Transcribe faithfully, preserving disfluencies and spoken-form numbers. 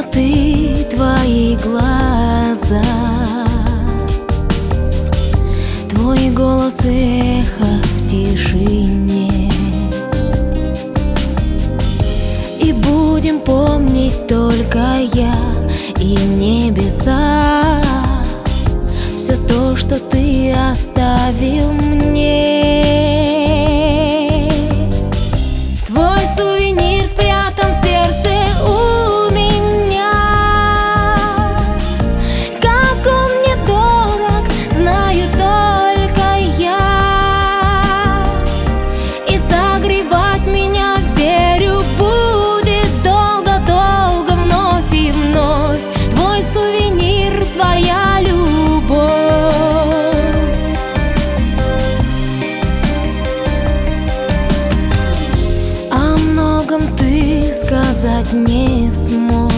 темноты твои глаза, твой голос эхо в тишине. И будем помнить только я и небеса, все то, что ты оставил мне. Твой сувенир спрятан в сердце у меня. Как он мне дорог, знаю только я. И согревать меня, верю, будет долго-долго, вновь и вновь. Твой сувенир, твоя любовь. О многом ты сказать не смог,